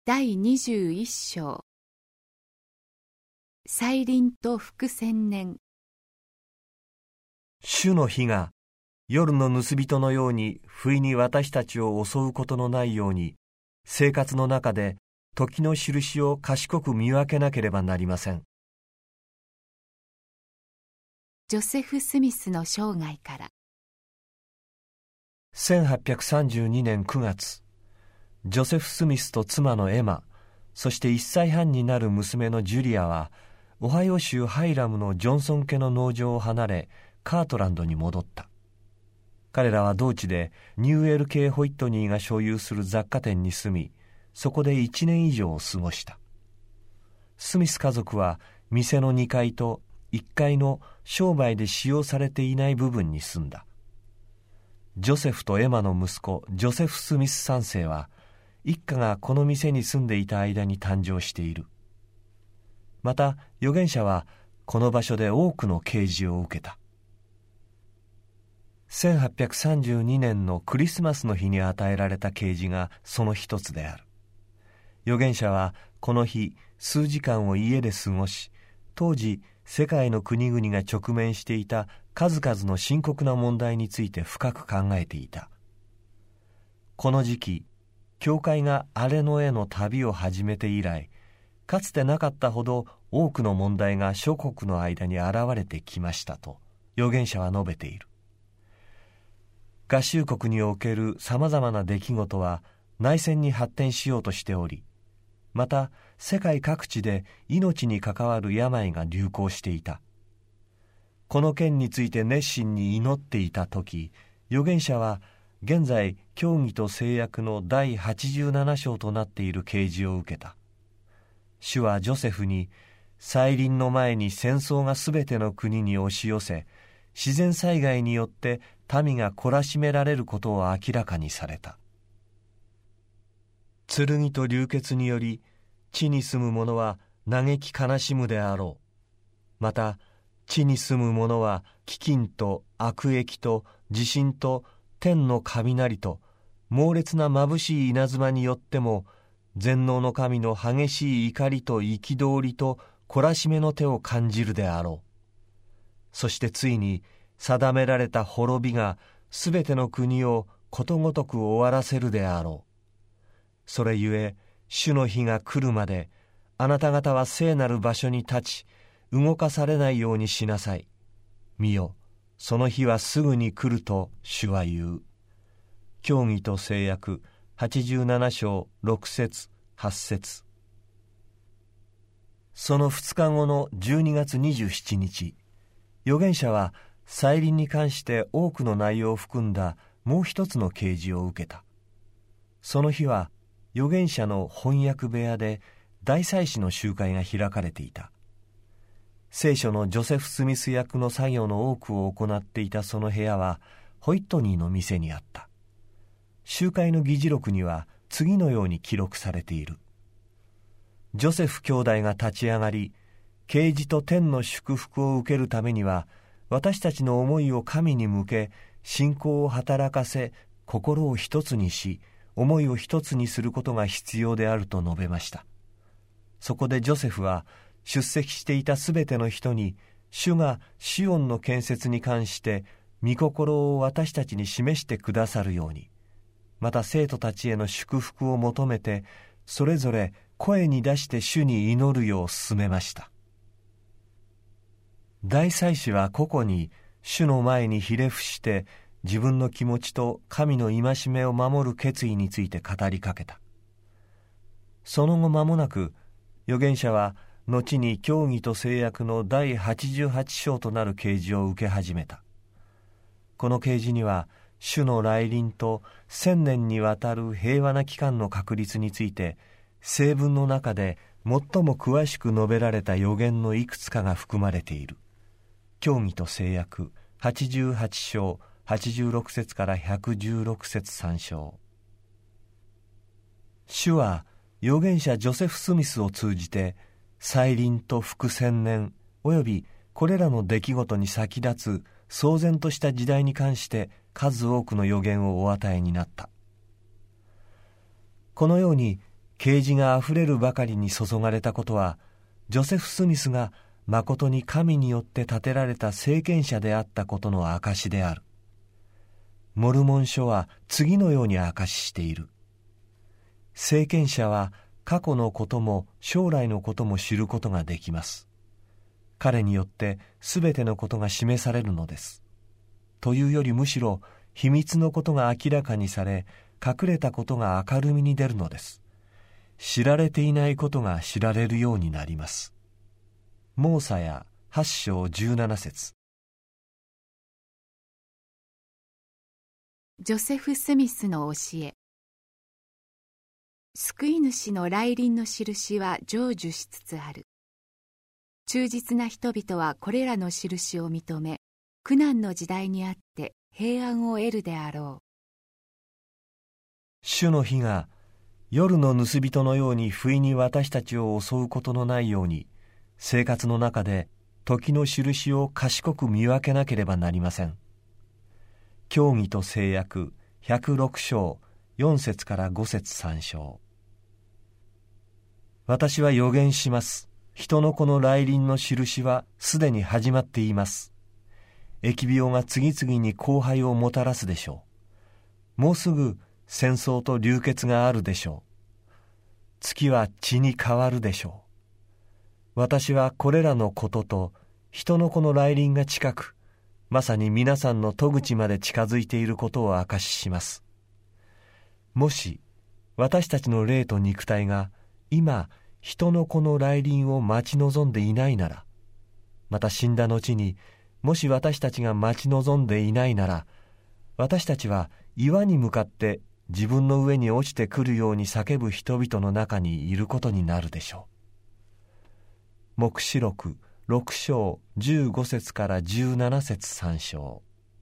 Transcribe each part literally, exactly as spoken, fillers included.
だいにじゅういっ章、再臨と副千年。 主の日が夜の盗人のように不意に私たちを襲うことのないように、生活の中で時の印を賢く見分けなければなりません。 ジョセフ・スミスの生涯から。 せんはっぴゃくさんじゅうにねんくがつ、ジョセフ・スミスと妻のエマ、そしていっさいはんになる娘のジュリアは、オハイオ州ハイラムのジョンソン家の農場を離れ、カートランドに戻った。彼らは同地でニューエル系ホイットニーが所有する雑貨店に住み、そこでいちねん以上を過ごした。スミス家族は店のにかいといっかいの商売で使用されていない部分に住んだ。ジョセフとエマの息子ジョセフ・スミスさんせいは、一家がこの店に住んでいた間に誕生している。また預言者はこの場所で多くの啓示を受けた。せんはっぴゃくさんじゅうにねんのクリスマスの日に与えられた啓示がその一つである。預言者はこの日数時間を家で過ごし、当時世界の国々が直面していた数々の深刻な問題について深く考えていた。この時期、教会が荒れ野への旅を始めて以来、かつてなかったほど多くの問題が諸国の間に現れてきましたと預言者は述べている。合衆国におけるさまざまな出来事は内戦に発展しようとしており、また世界各地で命に関わる病が流行していた。この件について熱心に祈っていた時、預言者は現在教義と聖約のだいはちじゅうなな章となっている啓示を受けた。主はジョセフに、再臨の前に戦争がすべての国に押し寄せ、自然災害によって民が懲らしめられることを明らかにされた。剣と流血により地に住む者は嘆き悲しむであろう。また地に住む者は飢饉と悪疫と地震と天の雷と猛烈な眩しい稲妻によっても、全能の神の激しい怒りと憤りと懲らしめの手を感じるであろう。そしてついに定められた滅びがすべての国をことごとく終わらせるであろう。それゆえ主の日が来るまで、あなた方は聖なる場所に立ち、動かされないようにしなさい。見よ、その日はすぐに来ると主は言う。教義と聖約はちじゅうなな章ろく節はち節。その二日後のじゅうにがつにじゅうしちにち、預言者は再臨に関して多くの内容を含んだもう一つの啓示を受けた。その日は預言者の翻訳部屋で大祭司の集会が開かれていた。聖書のジョセフ・スミス役の作業の多くを行っていたその部屋はホイットニーの店にあった。集会の議事録には次のように記録されている。ジョセフ兄弟が立ち上がり、啓示と天の祝福を受けるためには、私たちの思いを神に向け、信仰を働かせ、心を一つにし、思いを一つにすることが必要であると述べました。そこでジョセフは、出席していたすべての人に、主がシオンの建設に関して、御心を私たちに示してくださるように、また生徒たちへの祝福を求めて、それぞれ声に出して主に祈るよう勧めました。大祭司は個々に主の前にひれ伏して自分の気持ちと神の戒めを守る決意について語りかけた。その後間もなく預言者は後に教義と聖約のだいはちじゅうはち章となる啓示を受け始めた。この啓示には主の来臨と千年にわたる平和な期間の確立について聖文の中で最も詳しく述べられた予言のいくつかが含まれている。教義と聖約はちじゅうはち章はちじゅうろく節からひゃくじゅうろく節参照。主は預言者ジョセフ・スミスを通じて再臨と副千年およびこれらの出来事に先立つ騒然とした時代に関して数多くの予言をお与えになった。このように啓示があふれるばかりに注がれたことは、ジョセフ・スミスがまことに神によって立てられた聖賢者であったことの証である。モルモン書は次のように証ししている。聖賢者は過去のことも将来のことも知ることができます。彼によってすべてのことが示されるのです。というよりむしろ秘密のことが明らかにされ、隠れたことが明るみに出るのです。知られていないことが知られるようになります。モーサやはち章じゅうなな節。 ジョセフ・スミスの教え。救い主の来臨の印は成就しつつある。忠実な人々はこれらの印を認め、苦難の時代にあって平安を得るであろう。 主の日が夜の盗人のように不意に私たちを襲うことのないように、生活の中で時の印を賢く見分けなければなりません。教義と聖約ひゃくろく章よん節からご節参照。私は予言します。人の子の来臨の印はすでに始まっています。疫病が次々に荒廃をもたらすでしょう。もうすぐ戦争と流血があるでしょう。月は血に変わるでしょう。私はこれらのことと人の子の来臨が近く、まさに皆さんの戸口まで近づいていることを証しします。もし私たちの霊と肉体が今人の子の来臨を待ち望んでいないなら、また死んだ後にもし私たちが待ち望んでいないなら、私たちは岩に向かって自分の上に落ちてくるように叫ぶ人々の中にいることになるでしょう。黙示録ろく章じゅうご節からじゅうなな節参照。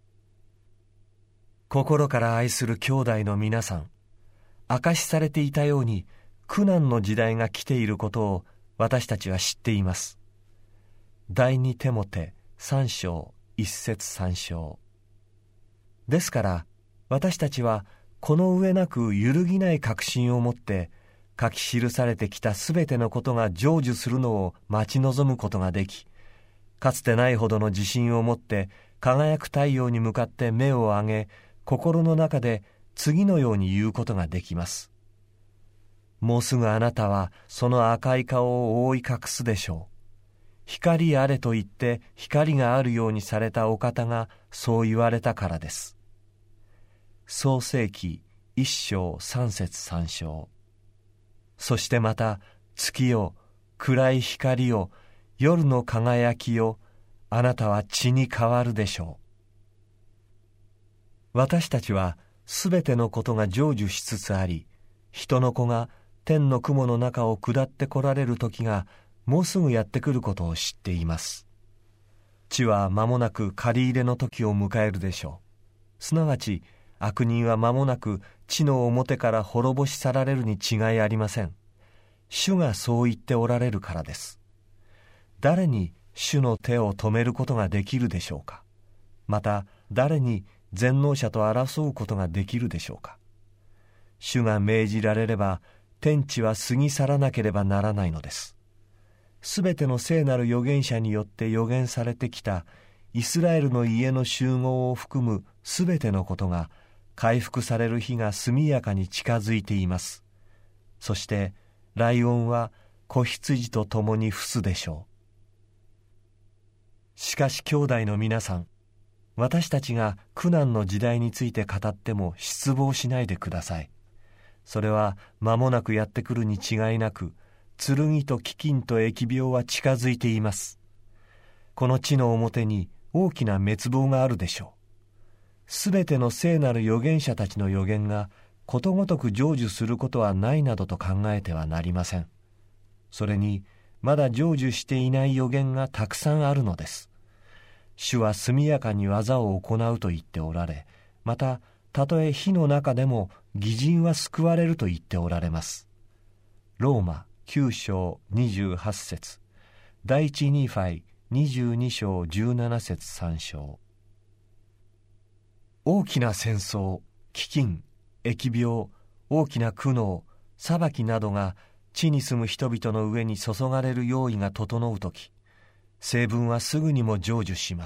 心から愛する兄弟の皆さん、明かしされていたように苦難の時代が来ていることを私たちは知っています。第二テモテさん章いち節参照。ですから私たちはこの上なく揺るぎない確信を持って書き記されてきたすべてのことが成就するのを待ち望むことができ、かつてないほどの自信を持って輝く太陽に向かって目を上げ、心の中で次のように言うことができます。もうすぐあなたはその赤い顔を覆い隠すでしょう。光あれと言って光があるようにされたお方がそう言われたからです。創世記一章三節参照。そしてまた月よ、暗い光よ、夜の輝きよ、あなたは血に変わるでしょう。私たちはすべてのことが成就しつつあり、人の子が天の雲の中を下って来られる時がもうすぐやってくることを知っています。地は間もなく借り入れの時を迎えるでしょう。すなわち悪人は間もなく地の表から滅ぼし去られるに違いありません。主がそう言っておられるからです。誰に主の手を止めることができるでしょうか。また誰に全能者と争うことができるでしょうか。主が命じられれば天地は過ぎ去らなければならないのです。すべての聖なる預言者によって預言されてきたイスラエルの家の集合を含むすべてのことが回復される日が速やかに近づいています。そしてライオンは子羊と共に伏すでしょう。しかし兄弟の皆さん、私たちが苦難の時代について語っても失望しないでください。それは間もなくやってくるに違いなく、剣と飢饉と疫病は近づいています。この地の表に大きな滅亡があるでしょう。すべての聖なる預言者たちの預言がことごとく成就することはないなどと考えてはなりません。それにまだ成就していない預言がたくさんあるのです。主は速やかに技を行うと言っておられ、またたとえ火の中でも義人は救われると言っておられます。ローマきゅう章にじゅうはち節、第一ニーファイにじゅうに章じゅうなな節参照。大きな戦争、飢饉、疫病、大きな苦悩、 裁きなどが地に住む人々の上に注がれる用意が整うとき、聖文はすぐにも成就します。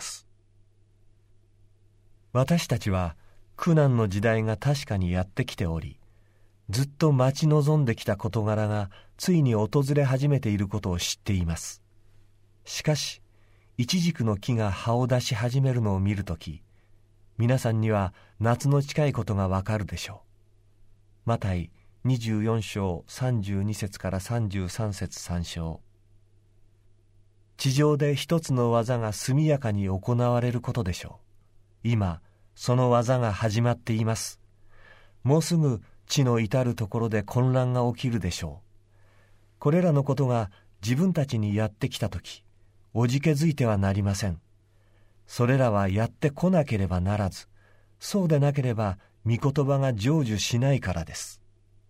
私たちは苦難の時代が確かにやってきており、ずっと待ち望んできた事柄がついに訪れ始めていることを知っています。しかし、イチジクの木が葉を出し始めるのを見るとき、皆さんには夏の近いことがわかるでしょう。マタイにじゅうよん章さんじゅうに節からさんじゅうさん節参照。地上で一つの技が速やかに行われることでしょう。今、その技が始まっています。もうすぐ地の至るところで混乱が起きるでしょう。これらのことが自分たちにやってきたとき、おじけづいてはなりません。それらはやってこなければならず、そうでなければ御言葉が成就しないからです。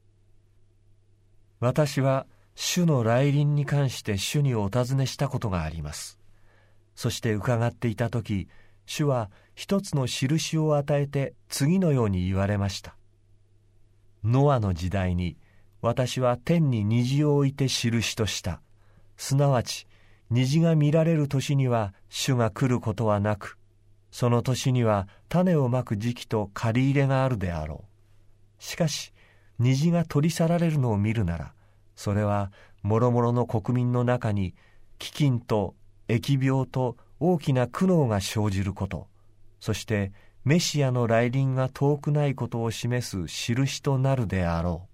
私は主の来臨に関して主にお尋ねしたことがあります。そして伺っていたとき、主は一つの印を与えて次のように言われました。ノアの時代に私は天に虹を置いて印とした。すなわち虹が見られる年には主が来ることはなく、その年には種をまく時期と借り入れがあるであろう。しかし虹が取り去られるのを見るなら、それは諸々の国民の中に飢饉と疫病と大きな苦悩が生じること、そしてメシアの来臨が遠くないことを示す印となるであろ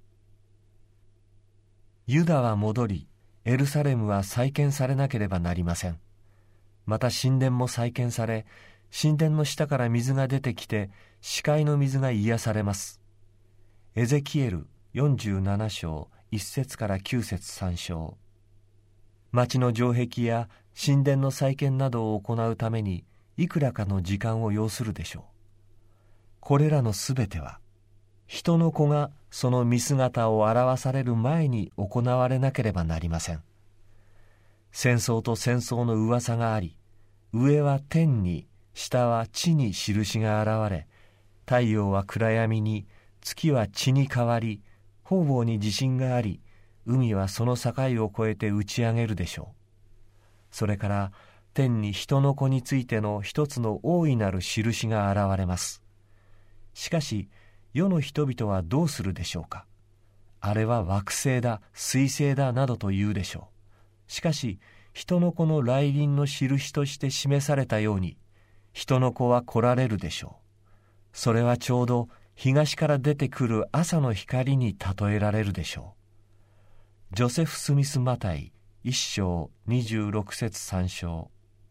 う。ユダは戻り、エルサレムは再建されなければなりません。また神殿も再建され、神殿の下から水が出てきて、死海の水が癒されます。エゼキエルよんじゅうなな章いち節からきゅう節参照。町の城壁や神殿の再建などを行うためにいくらかの時間を要するでしょう。これらのすべては人の子がその見姿を表される前に行われなければなりません。戦争と戦争の噂があり、上は天に下は地に印が現れ、太陽は暗闇に、月は血に変わり、方々に地震があり、海はその境を越えて打ち上げるでしょう。それから天に人の子についての一つの大いなる印が現れます。しかし世の人々はどうするでしょうか。あれは惑星だ、彗星だなどと言うでしょう。しかし人の子の来臨の印として示されたように、人の子は来られるでしょう。それはちょうど東から出てくる朝の光に例えられるでしょう。ジョセフ・スミス・マタイ一章にじゅうろく節参照。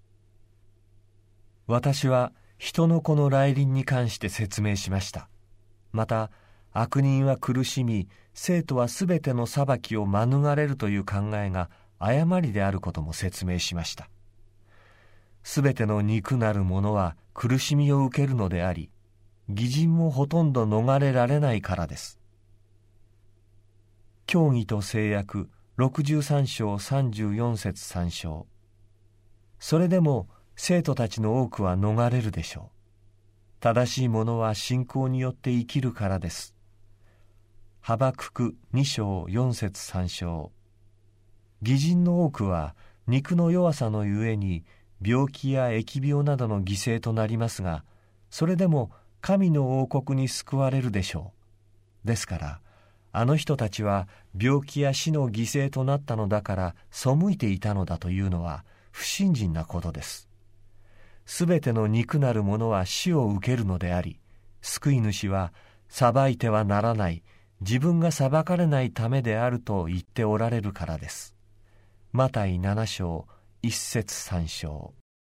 私は人の子の来臨に関して説明しました。また悪人は苦しみ、生徒はすべての裁きを免れるという考えが誤りであることも説明しました。すべての肉なるものは苦しみを受けるのであり、義人もほとんど逃れられないからです。教義と誓約ろくじゅうさん章さんじゅうよん節参照。それでも生徒たちの多くは逃れるでしょう。正しい者は信仰によって生きるからです。ハバククに章よん節参照。義人の多くは肉の弱さのゆえに病気や疫病などの犠牲となりますが、それでも神の王国に救われるでしょう。ですからあの人たちは病気や死の犠牲となったのだから背いていたのだというのは不信心なことです。すべての肉なるものは死を受けるのであり、救い主は裁いてはならない、自分が裁かれないためであると言っておられるからです。マタイなな章いち節さん章。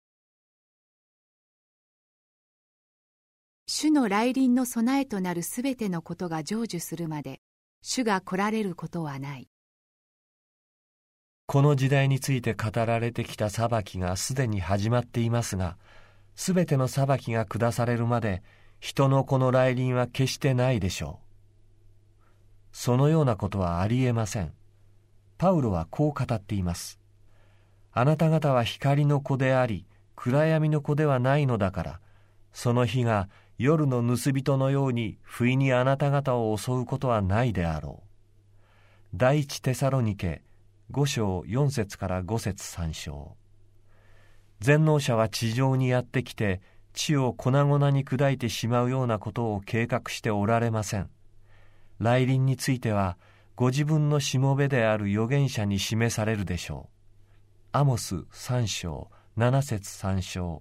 主の来臨の備えとなるすべてのことが成就するまで、主が来られることはない。 この時代について語られてきた裁きがすでに始まっていますが、すべての裁きが下されるまで人の子の来臨は決してないでしょう。そのようなことはありえません。パウロはこう語っています。あなた方は光の子であり、暗闇の子ではないのだから、その日が夜の盗人のように不意にあなた方を襲うことはないであろう。 第一テサロニケ五章四節から五節参照。全能者は地上にやってきて地を粉々に砕いてしまうようなことを計画しておられません。来臨についてはご自分のしもべである預言者に示されるでしょう。アモス三章七節参照。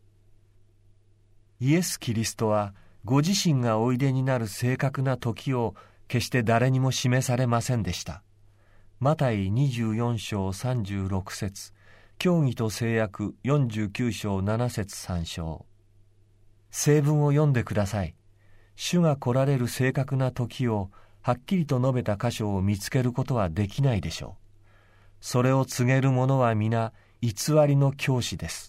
イエス・キリストはご自身がおいでになる正確な時を決して誰にも示されませんでした。マタイにじゅうよん章さんじゅうろく節、教義と聖約よんじゅうきゅう章なな節参照。聖文を読んでください。主が来られる正確な時をはっきりと述べた箇所を見つけることはできないでしょう。それを告げる者は皆偽りの教師です。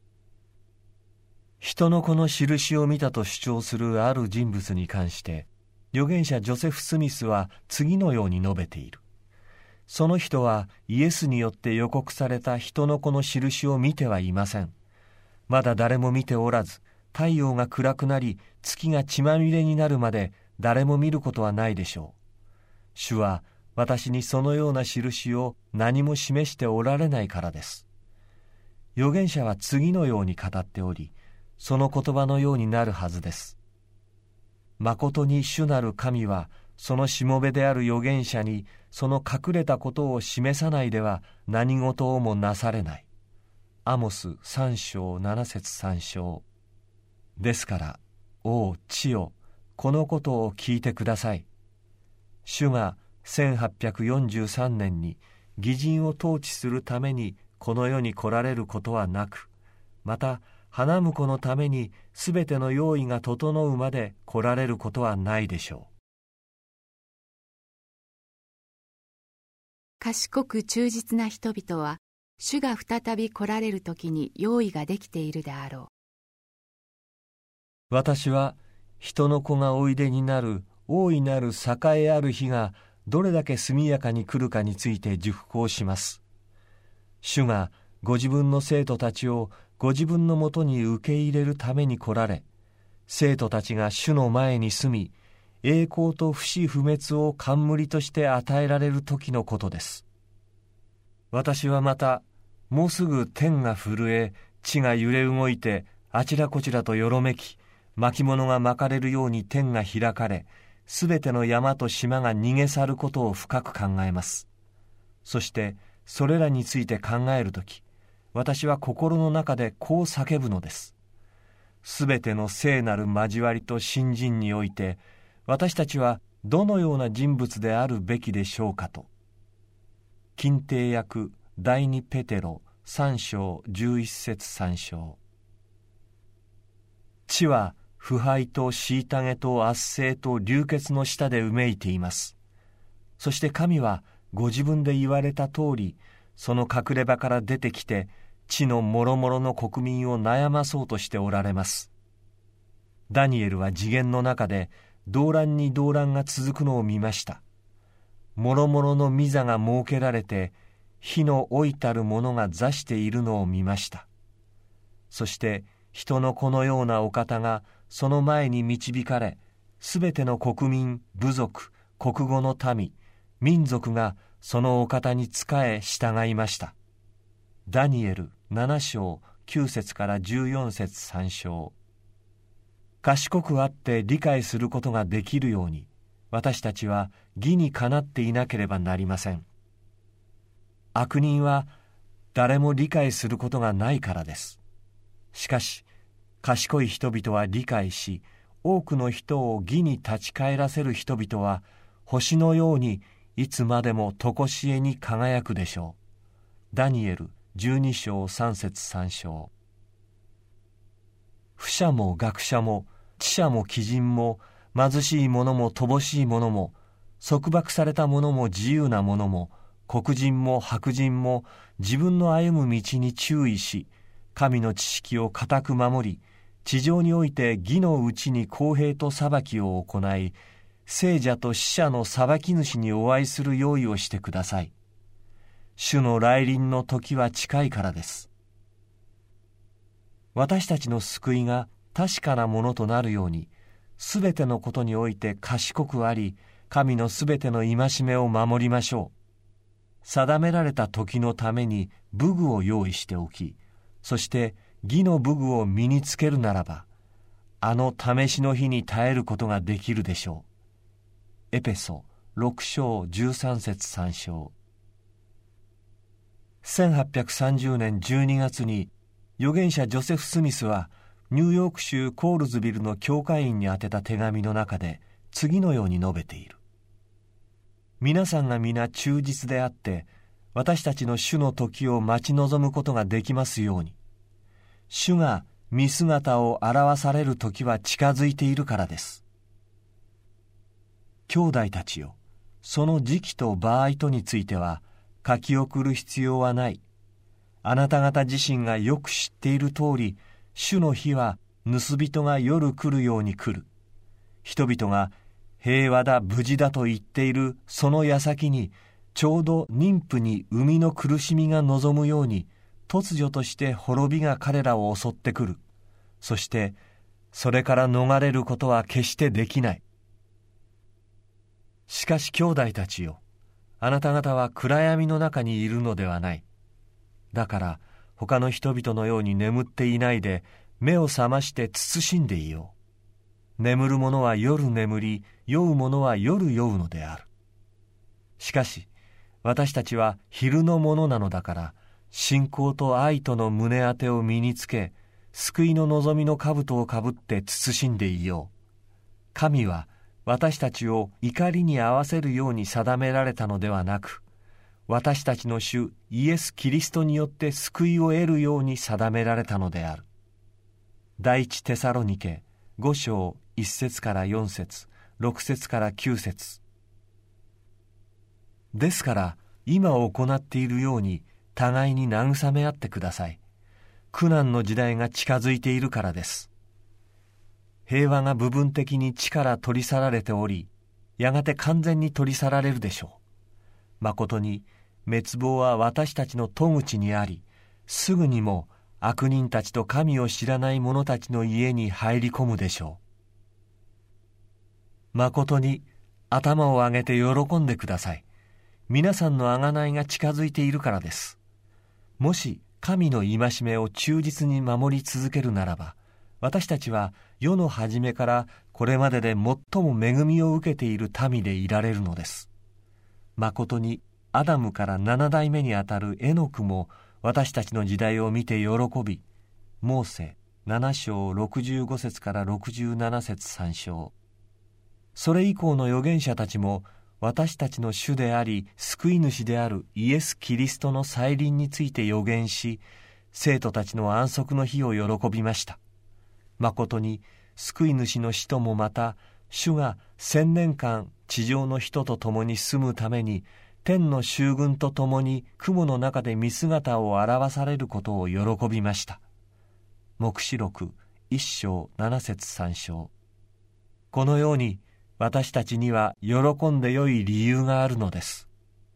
人の子の印を見たと主張するある人物に関して預言者ジョセフ・スミスは次のように述べている。その人はイエスによって予告された人の子の印を見てはいません。まだ誰も見ておらず、太陽が暗くなり月が血まみれになるまで誰も見ることはないでしょう。主は私にそのような印を何も示しておられないからです。預言者は次のように語っており、その言葉のようになるはずです。まことに主なる神はそのしもべである預言者にその隠れたことを示さないでは何事をもなされない。アモス三章七節参照。ですから、おう地よ、このことを聞いてください。主がせんはっぴゃくよんじゅうさんねんに義人を統治するためにこの世に来られることはなく、また花婿のためにすべての用意が整うまで来られることはないでしょう。 賢く忠実な人々は主が再び来られるときに用意ができているであろう。 私は人の子がおいでになる大いなる栄えある日がどれだけ速やかに来るかについて熟考します。主がご自分の生徒たちをご自分のもとに受け入れるために来られ、生徒たちが主の前に住み、栄光と不死不滅を冠として与えられる時のことです。私はまた、もうすぐ天が震え、地が揺れ動いて、あちらこちらとよろめき、巻物が巻かれるように天が開かれ、すべての山と島が逃げ去ることを深く考えます。そしてそれらについて考えるとき、私は心の中でこう叫ぶのです。すべての聖なる交わりと信心において、私たちはどのような人物であるべきでしょうかと。金帝訳第二ペテロ三章十一節参照。地は腐敗と虐げと圧政と流血の下でうめいています。そして神はご自分で言われた通り、その隠れ場から出てきて、地のもろもろの国民を悩まそうとしておられます。ダニエルは次元の中で動乱に動乱が続くのを見ました。もろもろの御座が設けられて、火の老いたるものが座しているのを見ました。そして人の子のようなお方がその前に導かれ、すべての国民、部族、国語の民、民族がそのお方に仕え従いました。ダニエルなな章きゅう節からじゅうよん節参照。賢くあって理解することができるように、私たちは義にかなっていなければなりません。悪人は誰も理解することがないからです。しかし、賢い人々は理解し、多くの人を義に立ち返らせる人々は、星のようにいつまでも常しえに輝くでしょう。ダニエルじゅうに章さん節参照。富者も学者も知者も貴人も貧しい者も乏しい者も束縛された者も自由な者も黒人も白人も自分の歩む道に注意し、神の知識を固く守り、地上において義のうちに公平と裁きを行い、聖者と死者の裁き主にお会いする用意をしてください。主の来臨の時は近いからです。私たちの救いが確かなものとなるように、すべてのことにおいて賢くあり、 神のすべての戒めを守りましょう。定められた時のために武具を用意しておき、そして義の武具を身につけるならば、あの試しの日に耐えることができるでしょう。エペソろく章じゅうさん節さん章。せんはっぴゃくさんじゅうねんじゅうにがつに預言者ジョセフ・スミスはニューヨーク州コールズビルの教会員に宛てた手紙の中で次のように述べている。皆さんが皆忠実であって私たちの主の時を待ち望むことができますように。主が見姿を現される時は近づいているからです。兄弟たちよ、その時期と場合とについては書き送る必要はない。あなた方自身がよく知っている通り、主の日は盗人が夜来るように来る。人々が平和だ無事だと言っているその矢先に、ちょうど妊婦に生みの苦しみが望むように、突如として滅びが彼らを襲ってくる。そしてそれから逃れることは決してできない。しかし兄弟たちよ、あなた方は暗闇の中にいるのではない。だから他の人々のように眠っていないで、目を覚まして慎んでいよう。眠る者は夜眠り、酔う者は夜酔うのである。しかし私たちは昼のものなのだから、信仰と愛との胸当てを身につけ、救いの望みの兜をかぶって慎んでいよう。神は私たちを怒りに合わせるように定められたのではなく、私たちの主イエス・キリストによって救いを得るように定められたのである。第一テサロニケご章いち節からよん節、ろく節からきゅう節。ですから今行っているように互いに慰め合ってください。苦難の時代が近づいているからです。平和が部分的に地から取り去られており、やがて完全に取り去られるでしょう。まことに滅亡は私たちの戸口にあり、すぐにも悪人たちと神を知らない者たちの家に入り込むでしょう。まことに頭を上げて喜んでください。皆さんの贖いが近づいているからです。もし神の戒めを忠実に守り続けるならば、私たちは世の初めからこれまでで最も恵みを受けている民でいられるのです。まことにアダムから七代目にあたるエノクも私たちの時代を見て喜び、モーセ七章六十五節から六十七節三章。それ以降の預言者たちも私たちの主であり救い主であるイエス・キリストの再臨について預言し、生徒たちの安息の日を喜びました。まことに救い主の使徒もまた、主が千年間地上の人と共に住むために天の衆軍と共に雲の中で見姿を現されることを喜びました。黙示録一章七節三章。このように私たちには喜んでよい理由があるのです。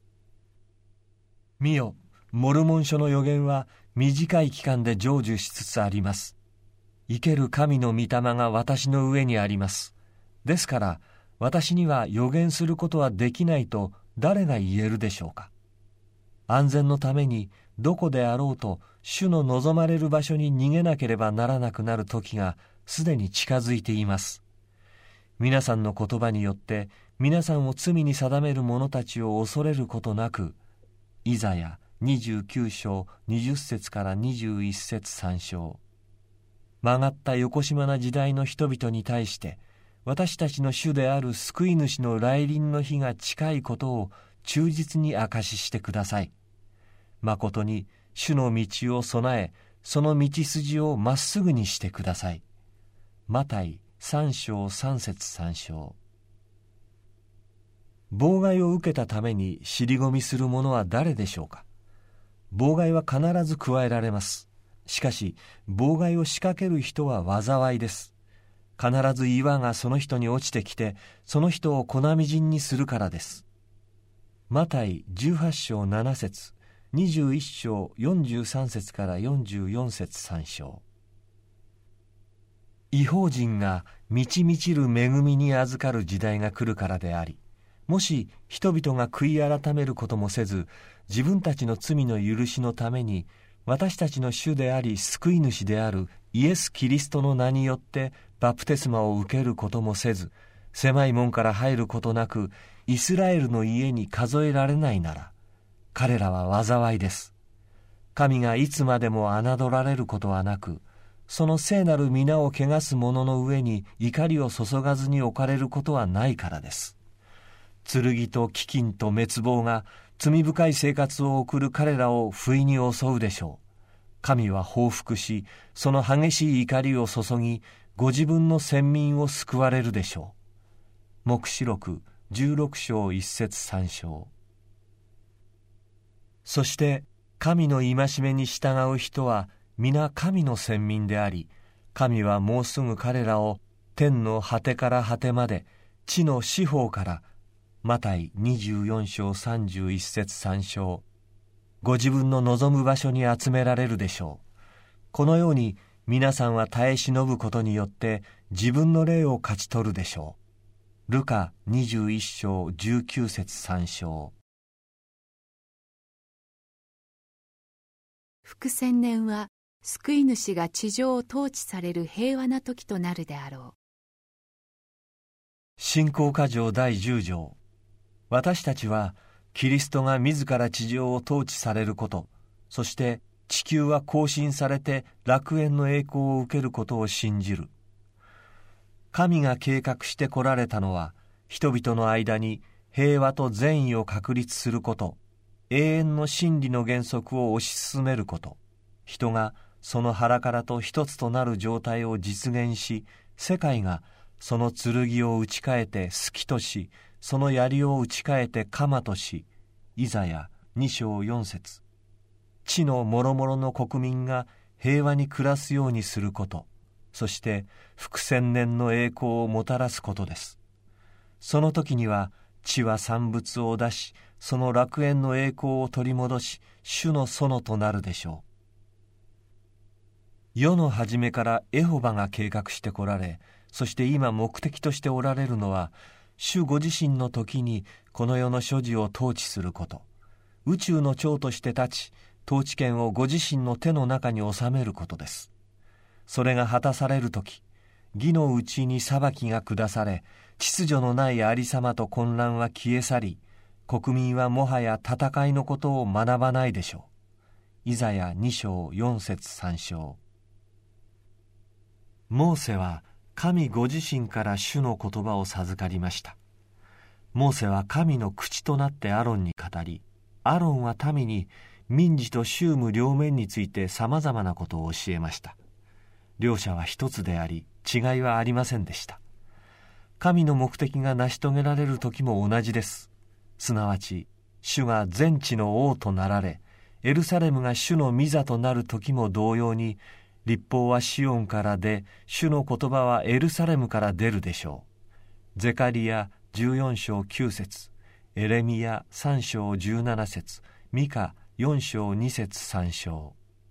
見よ、モルモン書の預言は短い期間で成就しつつあります。生ける神の御霊が私の上にあります。ですから私には預言することはできないと誰が言えるでしょうか。安全のためにどこであろうと主の望まれる場所に逃げなければならなくなる時がすでに近づいています。皆さんの言葉によって皆さんを罪に定める者たちを恐れることなく、イザヤにじゅうきゅう章にじゅっ節からにじゅういち節三章。曲がったよこしまな時代の人々に対して私たちの主である救い主の来臨の日が近いことを忠実に証ししてください。まことに主の道を備え、その道筋をまっすぐにしてください。マタイ三章三節三章。妨害を受けたために尻込みする者は誰でしょうか。妨害は必ず加えられます。しかし妨害を仕掛ける人は災いです。必ず岩がその人に落ちてきて、その人を粉みじんにするからです。マタイじゅうはち章なな節、にじゅういち章よんじゅうさん節からよんじゅうよん節さん章。異邦人が満ち満ちる恵みに預かる時代が来るからであり、 もし人々が悔い改めることもせず、自分たちの罪の許しのために私たちの主であり救い主であるイエス・キリストの名によってバプテスマを受けることもせず、狭い門から入ることなくイスラエルの家に数えられないなら、彼らは災いです。神がいつまでも侮られることはなく、その聖なる皆を汚す者の上に怒りを注がずに置かれることはないからです。剣と飢饉と滅亡が罪深い生活を送る彼らを不意に襲うでしょう。神は報復し、その激しい怒りを注ぎ、ご自分の選民を救われるでしょう。黙示録じゅうろく章いち節さん章。そして神の戒めに従う人は皆神の選民であり、神はもうすぐ彼らを天の果てから果てまで、地の四方からマタイにじゅうよん章さんじゅういち節さん章、ご自分の望む場所に集められるでしょう。このように皆さんは耐え忍ぶことによって自分の霊を勝ち取るでしょう。ルカにじゅういち章じゅうきゅう節さん章。 福千年は救い主が地上を統治される平和な時となるであろう。 信仰箇条だいじゅう章。私たちはキリストが自ら地上を統治されること、そして地球は更新されて楽園の栄光を受けることを信じる。神が計画してこられたのは、人々の間に平和と善意を確立すること、永遠の真理の原則を推し進めること、人がその腹からと一つとなる状態を実現し、世界がその剣を打ち替えて隙とし、その槍を打ち替えて鎌とし、イザヤに章よん節、地の諸々の国民が平和に暮らすようにすること、そして福千年の栄光をもたらすことです。その時には地は産物を出し、その楽園の栄光を取り戻し、主の園となるでしょう。世の初めからエホバが計画してこられ、そして今目的としておられるのは、主ご自身の時にこの世の所持を統治すること、宇宙の長として立ち、統治権をご自身の手の中に収めることです。それが果たされる時、義のうちに裁きが下され、秩序のないありさまと混乱は消え去り、国民はもはや戦いのことを学ばないでしょう。イザヤに章よん節さん章。モーセは神ご自身から主の言葉を授かりました。モーセは神の口となってアロンに語り、アロンは民に民事と宗務両面についてさまざまなことを教えました。両者は一つであり、違いはありませんでした。神の目的が成し遂げられる時も同じです。すなわち、主が全地の王となられ、エルサレムが主の御座となる時も同様に、律法はシオンから出、主の言葉はエルサレムから出るでしょう。ゼカリヤじゅうよん章きゅう節、エレミヤさん章じゅうなな節、ミカよん章に節さん章。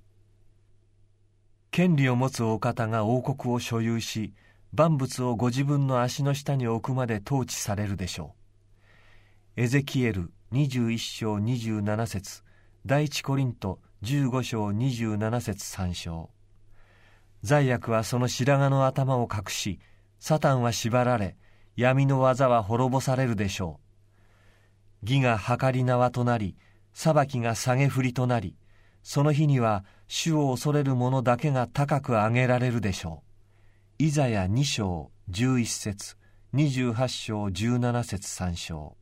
権利を持つお方が王国を所有し、万物をご自分の足の下に置くまで統治されるでしょう。エゼキエルにじゅういち章にじゅうなな節、第一コリントじゅうご章にじゅうなな節さん章。罪悪はその白髪の頭を隠し、サタンは縛られ、闇の技は滅ぼされるでしょう。義が計り縄となり、裁きが下げ振りとなり、その日には主を恐れる者だけが高く上げられるでしょう。イザヤに章じゅういち節、にじゅうはち章じゅうなな節さん章。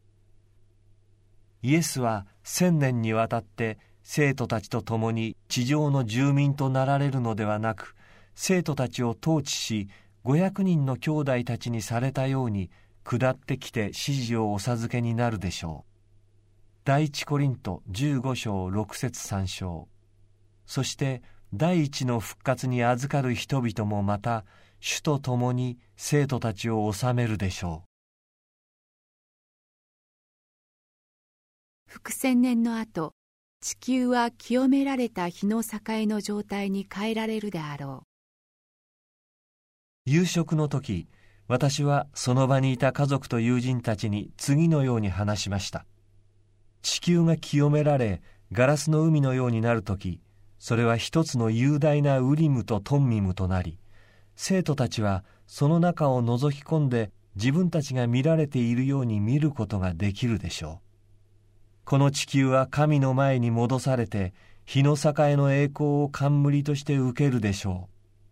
イエスは千年にわたって生徒たちと共に地上の住民となられるのではなく、生徒たちを統治し、ごひゃくにんの兄弟たちにされたように下ってきて指示をお授けになるでしょう。第一コリントじゅうご章ろく節さん章。そして第一の復活に預かる人々もまた主と共に生徒たちを治めるでしょう。 福千年の後、地球は清められた日の境の状態に変えられるであろう。 夕食の時、 私はその場にいた家族と友人たちに次のように話しました。地球が清められ、ガラスの海のようになるとき、それは一つの雄大なウリムとトンミムとなり、生徒たちはその中を覗き込んで自分たちが見られているように見ることができるでしょう。この地球は神の前に戻されて、日の栄の栄光を冠として受けるでしょう。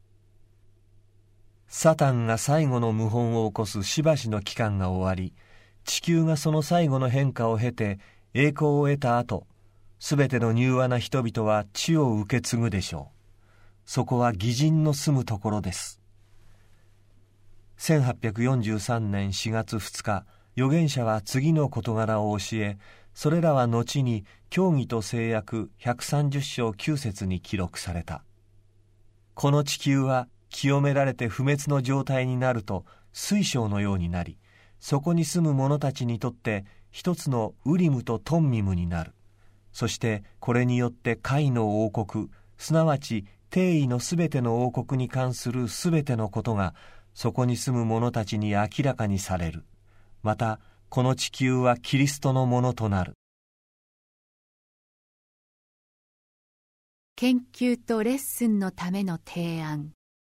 サタンが最後の謀反を起こすしばしの期間が終わり、地球がその最後の変化を経て栄光を得た後、すべての柔和な人々は地を受け継ぐでしょう。そこは義人の住むところです。せんはっぴゃくよんじゅうさんねんしがつふつか、預言者は次の事柄を教え、それらは後に教義と誓約ひゃくさんじゅっしょうきゅうせつに記録された。この地球は清められて不滅の状態になると水晶のようになり、そこに住む者たちにとって一つのウリムとトンミムになる。そしてこれによって海の王国、すなわち帝位のすべての王国に関するすべてのことがそこに住む者たちに明らかにされる。またこの地球はキリストのものとなる。 研究とレッスンのための提案。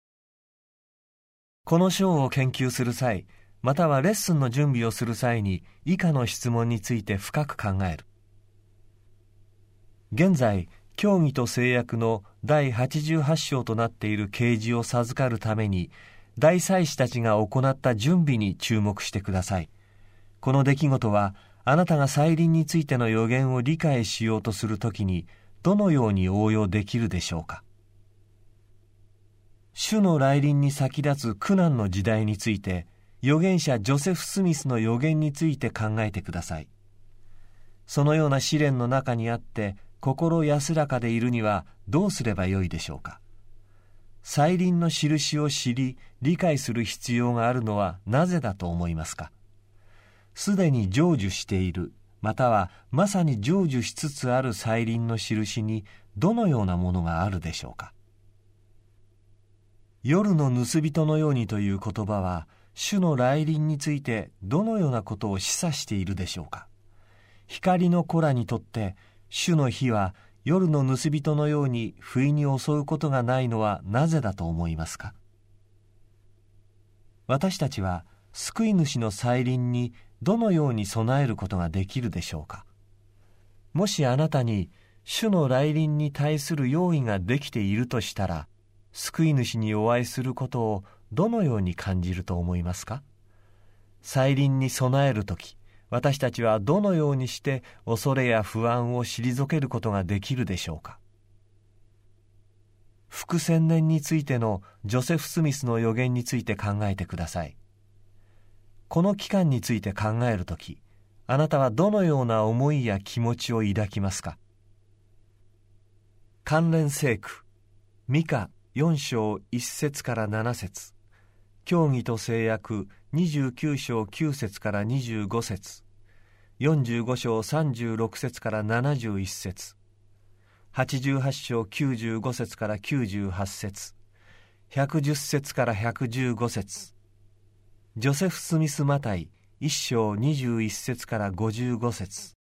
この章を研究する際、またはレッスンの準備をする際に以下の質問について深く考える。現在、教義と誓約のだいはちじゅうはちしょうとなっている啓示を授かるために、大祭司たちが行った準備に注目してください。この出来事は、あなたが再臨についての予言を理解しようとするときに、どのように応用できるでしょうか。主の来臨に先立つ苦難の時代について、預言者ジョセフ・スミスの予言について考えてください。そのような試練の中にあって、心安らかでいるにはどうすればよいでしょうか。再臨の印を知り、理解する必要があるのはなぜだと思いますか。すでに成就している、またはまさに成就しつつある再臨の印にどのようなものがあるでしょうか。夜の盗人のようにという言葉は、主の来臨についてどのようなことを示唆しているでしょうか。光の子らにとって主の日は夜の盗人のように不意に襲うことがないのはなぜだと思いますか。私たちは救い主の再臨にどのように備えることができるでしょうか。もしあなたに主の来臨に対する用意ができているとしたら、救い主にお会いすることをどのように感じると思いますか。再臨に備えるとき、私たちはどのようにして恐れや不安を退けることができるでしょうか。副千年についてのジョセフ・スミスの予言について考えてください。この期間について考えるとき、あなたはどのような思いや気持ちを抱きますか。関連聖句、ミカよんしょういっせつからななせつ、教義と誓約にじゅうきゅうしょうきゅうせつからにじゅうごせつ、よんじゅうごしょうさんじゅうろくせつからななじゅういっせつ、はちじゅうはちしょうきゅうじゅうごせつからきゅうじゅうはちせつ、ひゃくじゅっせつからひゃくじゅうごせつ、ジョセフ・スミス・マタイいっしょうにじゅういっせつからごじゅうごせつ、